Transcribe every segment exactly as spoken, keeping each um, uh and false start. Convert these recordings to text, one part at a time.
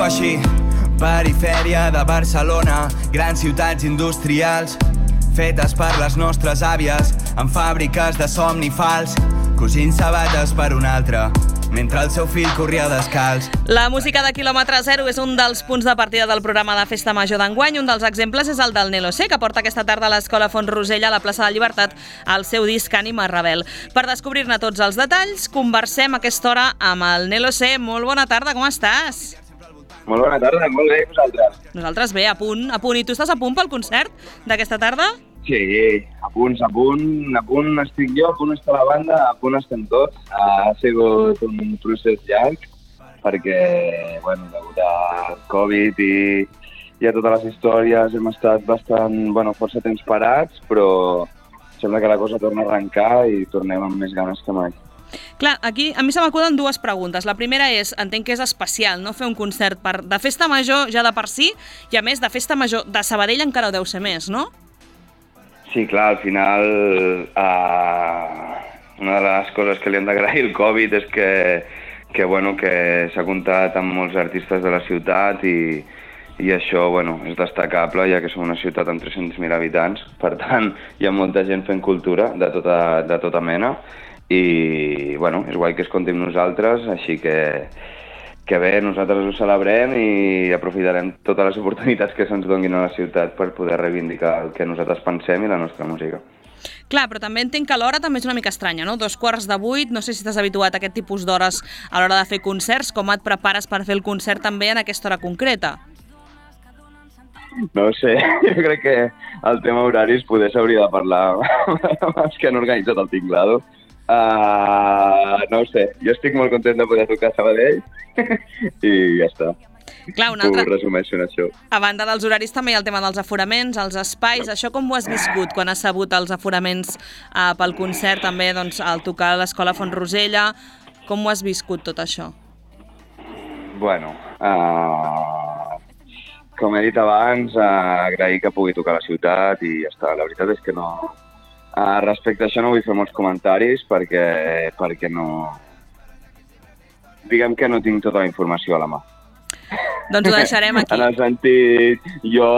així. Perifèria de Barcelona, grans ciutats industrials fetes per les nostres àvies, amb fàbriques de somni fals, cosint sabates per un altre, mentre el seu fill corria descalç. La música de Quilòmetre Zero és un dels punts de partida del programa de Festa Major d'enguany. Un dels exemples és el del Nelo C, que porta aquesta tarda a l'Escola Font Rosella a la plaça de Llibertat el seu disc Ànima Rebel. Per descobrir-ne tots els detalls, conversem a aquesta hora amb el Nelo C. Molt bona tarda, com estàs? Molt bona tarda, molt bé, vosaltres? Nosaltres bé, a punt, a punt. I tu estàs a punt pel concert d'aquesta tarda? Sí, a punt, a punt, a punt estic jo, a punt està la banda, a punt estem tots. Ha sigut un procés llarg perquè, bueno, degut al Covid i, i a totes les històries hem estat bastant, bueno, força temps parats, però sembla que la cosa torna a arrencar i tornem amb més ganes que mai. Clar, aquí a mi se m'acuden dues preguntes. La primera és, entenc que és especial, no?, fer un concert per, de Festa Major ja de per si, i a més de Festa Major de Sabadell encara ho deu ser més, no? Sí, clar, al final uh, una de les coses que li hem d'agrair al Covid és que, que, bueno, que s'ha comptat amb molts artistes de la ciutat i, i això, bueno, és destacable, ja que som una ciutat amb tres-cents mil habitants. Per tant, hi ha molta gent fent cultura de tota, de tota mena. I, bueno, és guai que es compti amb nosaltres, així que, que bé, nosaltres ho celebrem i aprofitarem totes les oportunitats que se'ns donin a la ciutat per poder reivindicar el que nosaltres pensem i la nostra música. Clar, però també entenc que l'hora també és una mica estranya, no? Dos quarts de vuit, no sé si t'has habituat a aquest tipus d'hores a l'hora de fer concerts, com et prepares per fer el concert també en aquesta hora concreta? No ho sé, jo crec que el tema horaris poder s'hauria de parlar amb els que han organitzat el tinglado. Uh, no ho sé, jo estic molt content de poder tocar a Sabadell i ja està. Clar, una altra... Ho resumeixo en això. A banda dels horaris també hi ha el tema dels aforaments, els espais. Això com ho has viscut quan has sabut els aforaments uh, pel concert també, doncs, al tocar a l'Escola Font Rosella? Com ho has viscut tot això? Bueno, uh, com he dit abans, uh, agrair que pugui tocar a la ciutat i ja està. La veritat és que no... Uh, respecte a això no vull fer molts comentaris perquè, perquè no... Diguem que no tinc tota la informació a la mà. Doncs ho deixarem aquí. En el sentit, jo...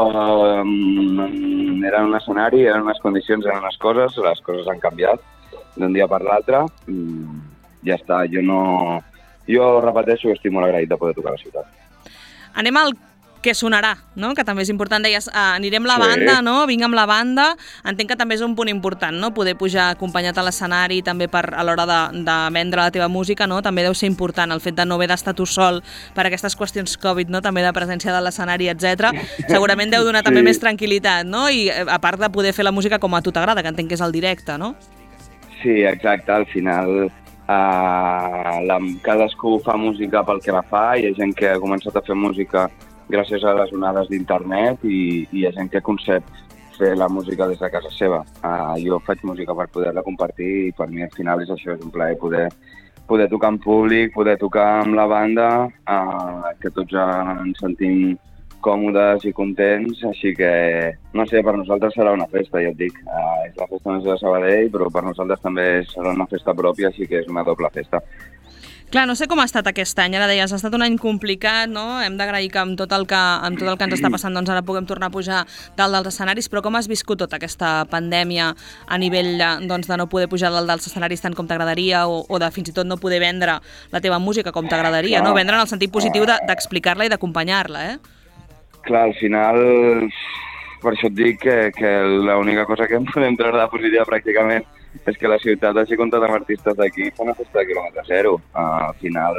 Um, era en un escenari, eren unes condicions, eren unes coses, les coses han canviat d'un dia per l'altre. Um, ja està, jo no... Jo repeteixo que estic molt agraït de poder tocar a la ciutat. Anem al que sonarà, no?, que també és important. Deies, ah, anirem la banda, sí, no?, vinc amb la banda. Entenc que també és un punt important, no?, poder pujar acompanyat a l'escenari també per, a l'hora de, de vendre la teva música, no?, també deu ser important el fet de no haver d'estar tu sol per aquestes qüestions Covid, no?, també de presència de l'escenari, etcètera. Segurament deu donar sí. també més tranquil·litat, no?, i a part de poder fer la música com a tu t'agrada, que entenc que és el directe, no? Sí, exacte, al final uh, la, cadascú fa música pel que la fa, hi ha gent que ha començat a fer música gràcies a les onades d'internet i, i hi ha gent que concep fer la música des de casa seva. Uh, jo faig música per poder-la compartir i per mi al final és això, és un plaer poder, poder tocar en públic, poder tocar amb la banda, uh, que tots ens sentim còmodes i contents, així que, no sé, per nosaltres serà una festa, ja et dic. Uh, és la festa major de Sabadell, però per nosaltres també serà una festa pròpia, així que és una doble festa. Clar, no sé com ha estat aquest any, ara deies, ha estat un any complicat, no? Hem d'agrair que amb tot el que, amb tot el que ens està passant doncs ara puguem tornar a pujar dalt dels escenaris, però com has viscut tota aquesta pandèmia a nivell doncs, de no poder pujar dalt dels escenaris tant com t'agradaria o, o de fins i tot no poder vendre la teva música com t'agradaria, no? Vendre en el sentit positiu d'explicar-la i d'acompanyar-la, eh? Clar, al final, per això et dic que, que l'única cosa que em podem treure de positiva pràcticament és que la ciutat hagi comptat amb artistes d'aquí fa una festa de quilòmetre zero. Uh, al final,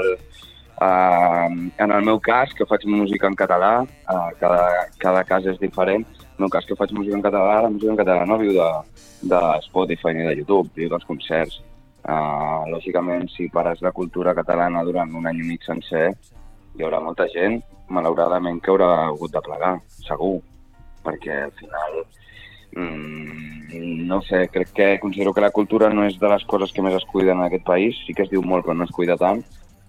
uh, en el meu cas, que faig música en català, uh, cada, cada cas és diferent. En el meu cas, que faig música en català, la música en català no viu de, de Spotify ni de YouTube, viu dels concerts. Uh, lògicament, si pares la cultura catalana durant un any i mig sencer, hi haurà molta gent, malauradament, que haurà hagut de plegar, segur, perquè al final... Mm, no sé, crec que considero que la cultura no és de les coses que més es cuiden en aquest país, sí que es diu molt però no es cuida tant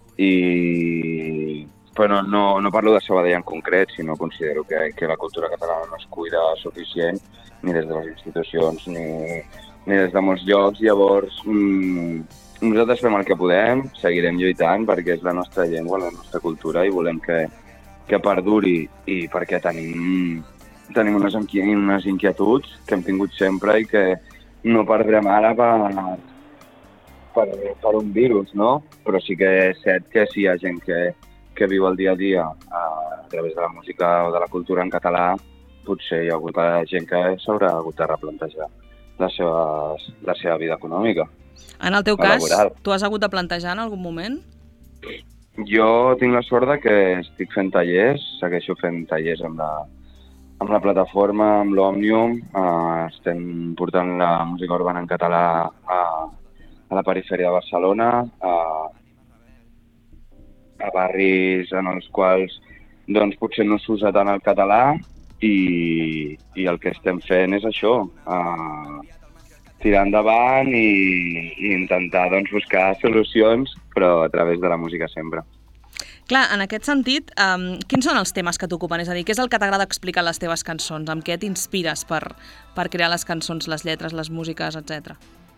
i... però no, no parlo de Sabadell en concret, sinó considero que, que la cultura catalana no es cuida suficient ni des de les institucions ni, ni des de molts llocs. Llavors mm, nosaltres fem el que podem, seguirem lluitant perquè és la nostra llengua, la nostra cultura i volem que, que perduri i perquè tenim, tenim unes, unes inquietuds que hem tingut sempre i que no perdrem ara per, per, per un virus, no? Però sí que és cert que si hi ha gent que, que viu el dia a dia a, a través de la música o de la cultura en català, potser hi ha hagut gent que s'haurà hagut de replantejar la seva, la seva vida econòmica. En el teu cas, laboral. Tu has hagut de plantejar en algun moment? Jo tinc la sort de que estic fent tallers, segueixo fent tallers amb la, amb la plataforma, amb l'Òmnium, eh, estem portant la música urbana en català a, a la perifèria de Barcelona, a, a barris en els quals doncs, potser no s'usa tant el català i, i el que estem fent és això, eh, tirar endavant i, i intentar doncs, buscar solucions, però a través de la música sempre. Clar, en aquest sentit, um, quins són els temes que t'ocupen? És a dir, què és el que t'agrada explicar en les teves cançons? Amb què t'inspires per, per crear les cançons, les lletres, les músiques, etcètera?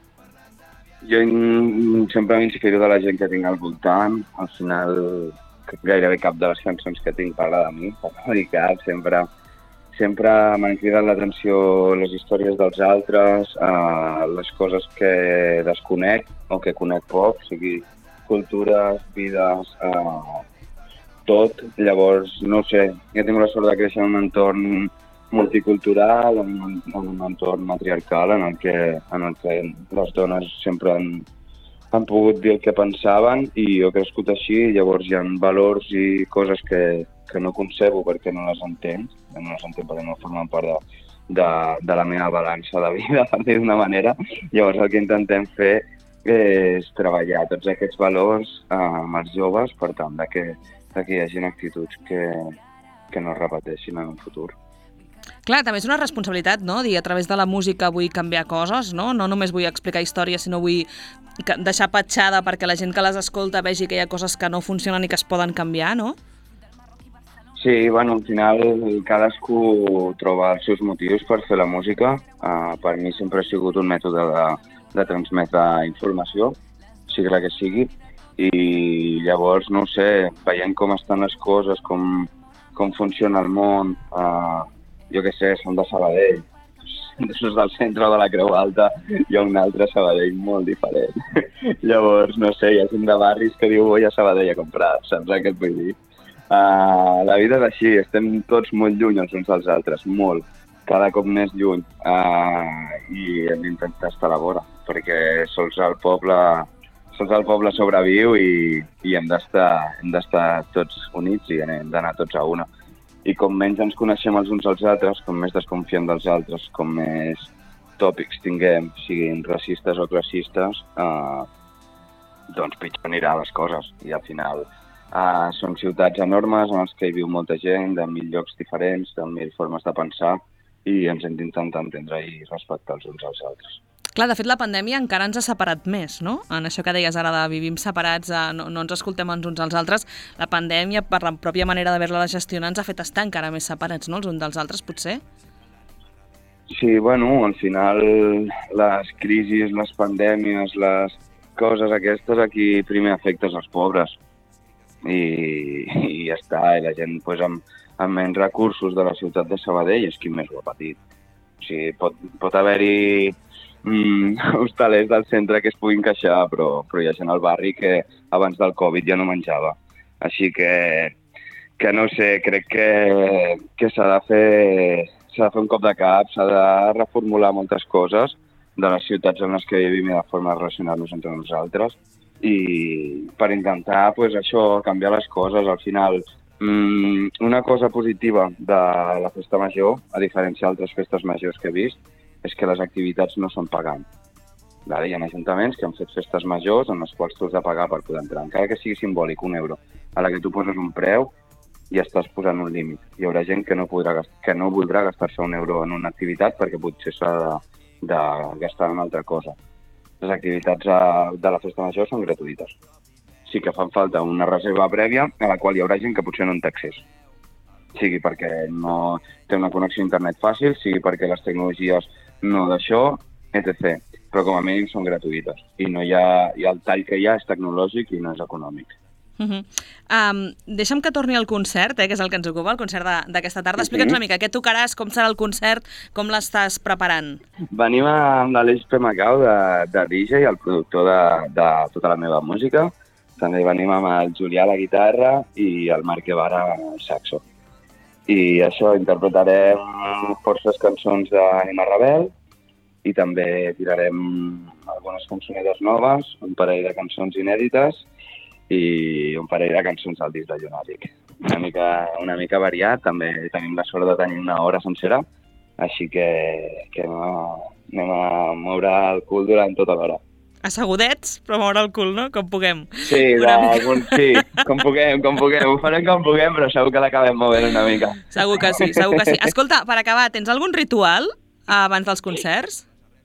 Jo sempre m'inspiro de la gent que tinc al voltant. Al final, gairebé cap de les cançons que tinc parla de mi, per no dir cap, sempre... Sempre m'han cridat l'atenció les històries dels altres, eh, les coses que desconec o que conec poc, o sigui, cultures, vides, eh, tot. Llavors, no sé, jo tinc la sort de créixer en un entorn multicultural, en un, en un entorn matriarcal en el que, en el que les dones sempre han, han pogut dir el que pensaven i jo he crescut així, llavors hi ha valors i coses que, que no concebo perquè no les entenc, no les entenc perquè no formen part de, de, de la meva balança de vida, per dir d'una manera. Llavors el que intentem fer és treballar tots aquests valors eh, amb els joves per tant de que, de que hi hagi actituds que, que no es repeteixin en un futur. Clar, també és una responsabilitat, no? Dir, a través de la música vull canviar coses, no? No només vull explicar històries, sinó vull deixar petjada perquè la gent que les escolta vegi que hi ha coses que no funcionen i que es poden canviar, no? Sí, bueno, al final cadascú troba els seus motius per fer la música. Uh, per mi sempre ha sigut un mètode de, de transmetre informació, sigui la que sigui, i llavors, no ho sé, veient com estan les coses, com, com funciona el món, uh, jo què sé, som de Sabadell, des del centre de la Creu Alta hi ha un altre Sabadell molt diferent. Llavors, no sé, hi ha gent de barris que diu vull a Sabadell a comprar, saps què et vull dir? Uh, la vida és així, estem tots molt lluny els uns dels altres, molt, cada cop més lluny, uh, i hem d'intentar estar a la vora, perquè sols el poble, sols el poble sobreviu i, i hem d'estar hem d'estar tots units i hem d'anar tots a una. I com menys ens coneixem els uns als altres, com més desconfiem dels altres, com més tòpics tinguem, siguin racistes o classistes, uh, doncs pitjor anirà les coses i al final... Uh, són ciutats enormes en les que hi viu molta gent, de mil llocs diferents, de mil formes de pensar i ens hem d'intentar entendre i respectar els uns als altres. Clar, de fet la pandèmia encara ens ha separat més, no? En això que deies ara de vivim separats, uh, no, no ens escoltem els uns als altres, la pandèmia, per la pròpia manera d'haver-la de gestionar, ens ha fet estar encara més separats, no? Els uns dels altres, potser? Sí, bueno, al final les crisis, les pandèmies, les coses aquestes, aquí primer afectes als pobres. I, i ja està, i la gent pues, amb, amb menys recursos de la ciutat de Sabadell és qui més ho ha patit. O sigui, pot, pot haver-hi mm, hostalers del centre que es puguin queixar, però, però hi ha gent al barri que abans del Covid ja no menjava. Així que, que no sé, crec que, que s'ha de fer, s'ha de fer un cop de cap, s'ha de reformular moltes coses de les ciutats en les que vivim i de forma de relacionar-nos entre nosaltres. I per intentar pues, això, canviar les coses. Al final, mmm, una cosa positiva de la festa major, a diferència d'altres festes majors que he vist, és que les activitats no són pagant. Vale? Hi ha ajuntaments que han fet festes majors en les quals tu has de pagar per poder entrar, encara que sigui simbòlic, un euro, a la que tu poses un preu i estàs posant un límit. Hi haurà gent que no, podrà, que no voldrà gastar-se un euro en una activitat perquè potser s'ha de, de gastar en una altra cosa. Les activitats de la festa major són gratuïtes. Sí que fan falta una reserva prèvia a la qual hi haurà gent que potser no en té accés. Sigui perquè no té una connexió a internet fàcil, sigui perquè les tecnologies no d'això, etcètera. Però com a mínim són gratuïtes. I no hi ha, i el tall que hi ha és tecnològic i no és econòmic. Uh-huh. Um, deixa'm que torni al concert, eh, que és el que ens ocupa, el concert d'aquesta tarda. Explica'ns una mica, què tocaràs, com serà el concert, com l'estàs preparant? Venim amb l'Aleix Pemacau de, de D J, el productor de, de tota la meva música. També venim amb el Julià a la guitarra i el Marc Guevara al saxo. I això, interpretarem forces cançons d'Anima Rebel i també tirarem algunes cançonetes noves, un parell de cançons inèdites i un parell de cançons al disc de Llunàtic. Una mica, una mica variat, també tenim la sort de tenir una hora sencera, així que, que anem, a, anem a moure el cul durant tota l'hora. Assegudets, però moure el cul, no? Com puguem. Sí, de, mica... sí, com puguem, com puguem. Ho farem com puguem, però segur que l'acabem movent una mica. Segur que sí, segur que sí. Escolta, per acabar, tens algun ritual abans dels concerts?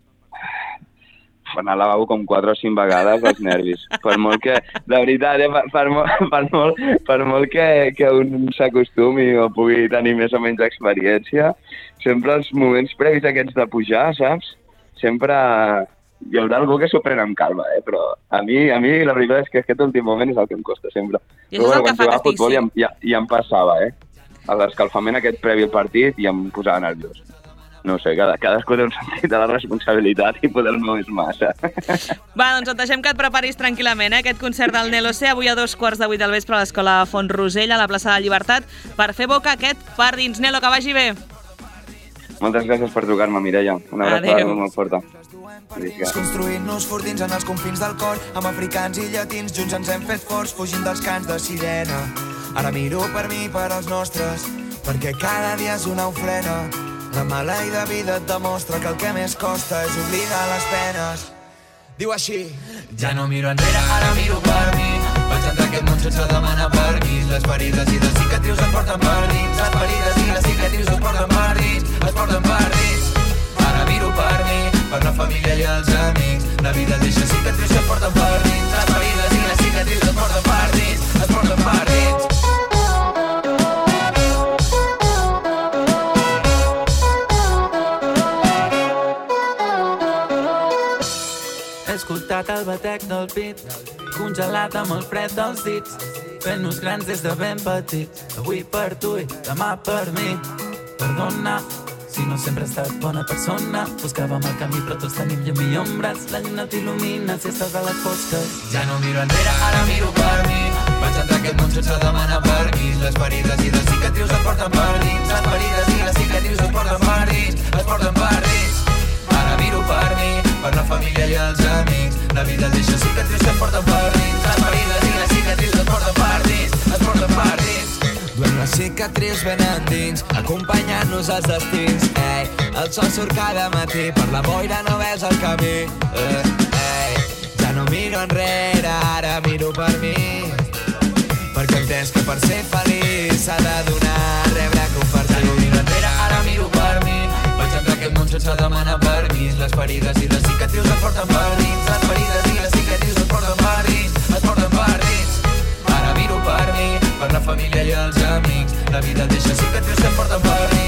Anar al lavabo com quatre o cinc vegades als nervis. Per molt que, de veritat, eh, per, per, molt, per molt, per molt que, que un s'acostumi o pugui tenir més o menys experiència, sempre els moments previs aquests de pujar, saps? Sempre hi haurà algú que s'ho pren amb calma, eh? Però a mi, a mi la veritat és que aquest últim moment és el que em costa sempre. I això és el que fa que estic, sí. Ja, ja, ja em passava, eh? A l'escalfament aquest previ al partit i em posava nerviós. No sé, cada, cadascú té un sentit de la responsabilitat i poder-ho és massa. Va, doncs et deixem que et preparis tranquil·lament, eh? Aquest concert del Nelo C, avui a dos quarts de vuit del vespre a l'Escola Font Rosell, a la plaça de la Llibertat, per fer boca aquest per dins. Nelo, que vagi bé. Moltes gràcies per trucar-me, Mireia. Una abraçada molt forta. Construint-nos fortins en els confins del cor, amb africans i llatins junts ens hem fet forts, fugint dels cants de sirena. Ara miro per mi, per als nostres, perquè cada dia és una ofrena. La maleïda vida et demostra que el que més costa és oblidar les penes. Diu així: ja no miro enrere, ara miro per mi. Vaig entrar aquest món sense demanar permís. Les ferides i les cicatrius es porten per dins. Les ferides i les cicatrius es porten per dins. Es porten per dins. Ara miro per mi, per la família i els amics. La vida deixa cicatrius que es porten per dins. Les ferides i les cicatrius es porten per dins. Es porten per dins. He escoltat el batec del pit, congelat amb el fred dels dits, fent-nos grans des de ben petits. Avui per tu i demà per mi. Perdona, si no sempre he estat bona persona. Buscàvem el camí però tots tenim llum i ombres. La lluna t'il·lumina si estàs a les fosques. Ja no miro enrere, ara miro per mi. Vaig entrar aquest món sense demanar permís. Les ferides i les cicatrius es porten per dins. Les ferides i les cicatrius es porten per dins. Es porten per dins. Ara miro per mi, per la família i els amics. La vida deixa cicatrius que es porten per dins. Les ferides i les cicatrius es porten per dins. Es porten per dins. Duem les cicatrius ben endins, acompanyant-nos als destins. Ei, el sol surt cada matí, per la boira no ves el camí. Eh, ei, ja no miro enrere, ara miro per mi. Perquè he entès que per ser feliç s'ha de donar, rebre, compartir. Ja no miro enrere, ara miro per mi. Vaig entrar aquest món sense demanar permís. Les ferides i les cicatrius es porten per dins. Les ferides i les cicatrius es porten per dins. Es porten per dins. Ara miro per mi, per la família i els amics. La vida deixa cicatrius que es porten per dins.